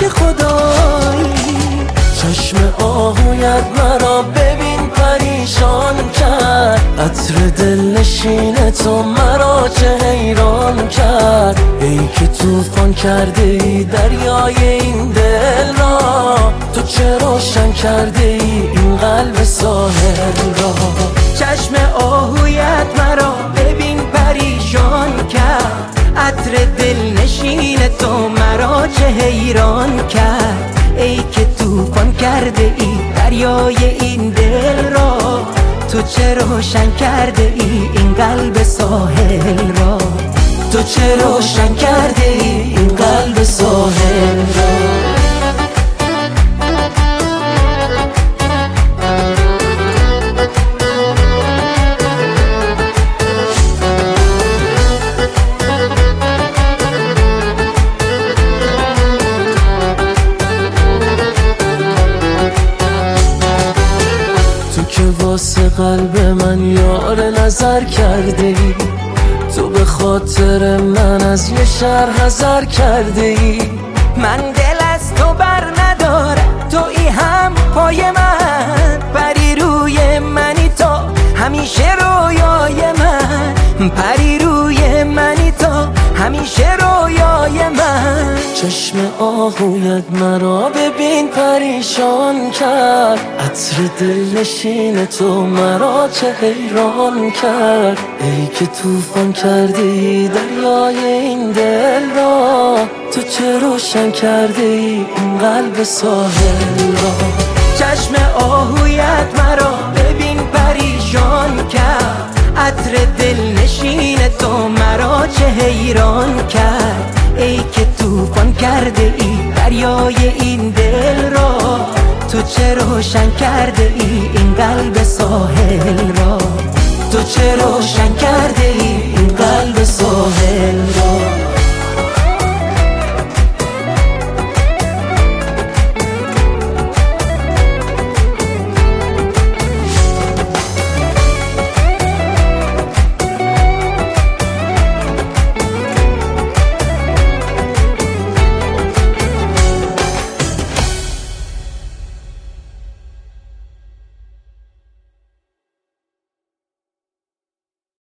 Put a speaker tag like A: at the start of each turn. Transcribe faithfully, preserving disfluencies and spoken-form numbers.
A: خدایی. چشم آهویت مرا ببین پریشان کرد، عطر دلنشین تو مرا چه حیران کرد. ای که طوفان کرده ای دریای این دل را، تو چه روشن کرده ای این قلب ساحل را.
B: چشم آهویت مرا ببین پریشان کرد، عطر دلنشین تو مرا چه حیران کرد. ای که طوفان کرده ای دریای این دل را، تو چه روشن کرده ای این قلب ساحل را.
A: تو چه روشن کرده ای این قلب ساحل را. که واسه قلب من یار نظر کرده ای، تو به خاطر من از یه شهر حذر کرده ای.
B: من دل از تو بر ندارم، تویی هم پای من، پری روی منی تو همیشه رویای من، پری روی منی تو همیشه رویای من.
A: چشم آهویت مرا ببین پریشان کرد، عطر دلنشین تو مرا چه حیران کرد. ای که طوفان کردی دریای این دل را، تو چه روشن کردی این قلب ساحل را.
B: چشم آهویت مرا ببین پریشان کرد، عطر دلنشین تو مرا چه حیران کرد. ای که طوفان کرده ای دریای این دل را، تو چه روشن کرده ای این قلب ساحل را.
A: تو چه روشن کرده ای این قلب ساحل را.